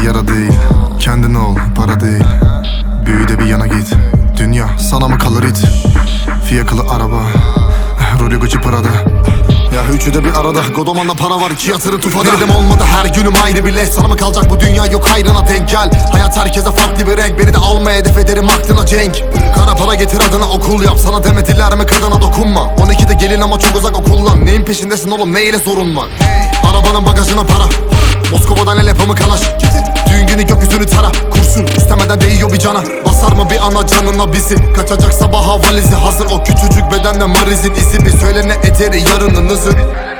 Derdi yara değil, kendin ol, para değil. Büyü de bir yana git, dünya sana mı kalır it? Fiyakalı araba, rolü Gucci Prada. Ya üçü de bir arada, Godoman'da para var, iki yatırı tufada. Dedim olmadı her günüm ayrı bir leş, sana mı kalacak bu dünya, yok hayrına denk gel. Hayat herkese farklı bir renk, beni de almaya hedef ederim aklına cenk. Kara para getir adına okul yap, sana demediler mi kadına dokunma. 12'de gelin ama çok uzak okullan, neyin peşindesin oğlum, neyle sorun var? Arabanın bagajına para, Moskova'dan el yapımı kalaş. Düğün günü gökyüzünü tara, kurşun istemeden değiyor bir cana. Basar mı bir ana canına bizi, kaçacak sabaha valizi hazır. O küçücük bedenle Mariz'in izi, bir söyle ne ederi yarınınızın.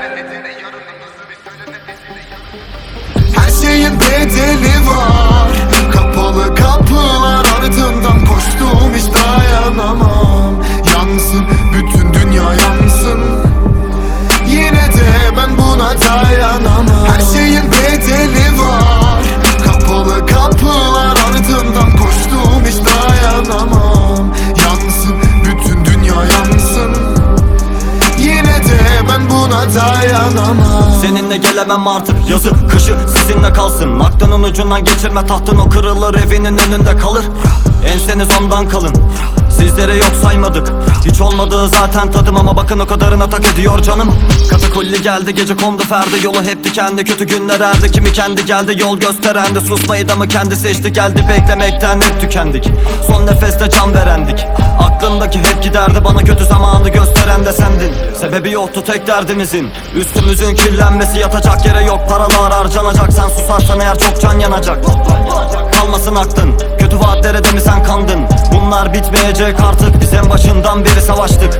Her şeyin bedeli var, kapalı kapılar ardından koştum, hiç dayanamam. Yansın bütün dünya yansın, yine de ben buna dayanamam. Her şeyin bedeli var, kapalı kapılar ardından koştum, hiç dayanamam. Yansın bütün dünya yansın, yine de ben buna dayanamam. Seninle gelemem artık, yazı kışı sizinle kalsın. Aklının ucundan geçirme, tahtın o kırılır, evinin önünde kalır. Enseniz ondan kalın, sizlere yok saymadık. Hiç olmadığı zaten tadım ama bakın o kadarına tak ediyor canım. Katakulli geldi, gece kondu ferdi, yolu hep dikenli, kötü günler erdi. Kimi kendi geldi, yol gösterendi, susmayı da mı kendi seçti, geldi beklemekten hep tükendik. Son nefeste can verendik, aklımdaki hep giderdi, bana kötü zamanı gösteren de sendin. Sebebi yoktu tek derdimizin, üstümüzün kirlenmesi, yatacak yere yok, paralar harcanacak. Sen susarsan eğer çok can yanacak, kalmasın aklın, kötü vaatlere de mi sen kandın? Bunlar bitmeyecek artık, biz en başından beri savaştık.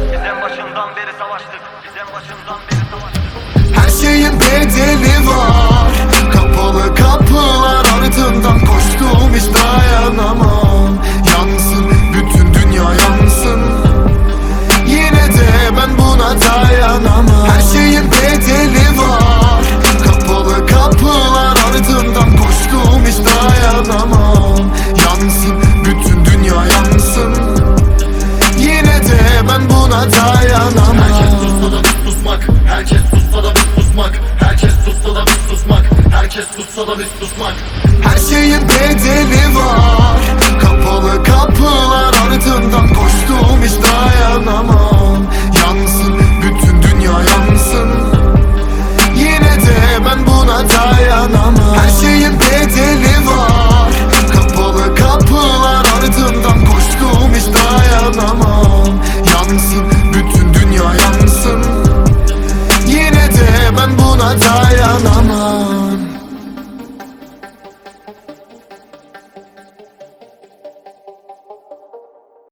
Her şeyin bedeli var, kapalı kapılar ardından koştum, hiç dayanamam. Yansın bütün dünya yansın, yine de ben buna dayanamam. Her şeyin bedeli var, kapalı kapılar ardından koştum, hiç dayanamam. Yansın bütün dünya yansın, yine de ben buna dayanamam. Herkes sussa da biz susmak, herkes sussa da biz susmak, herkes sussa da biz susmak, herkes sussa da biz susmak. Her şeyin bedeli var, kapalı kapılar ardından koştum, hiç dayanamam. Yansın bütün dünya yansın, yine de ben buna dayanamam. Her şeyin bedeli var, kapalı kapılar ardından koştum, hiç dayanamam. Yansın bütün dünya yansın, yine de ben buna dayanamam.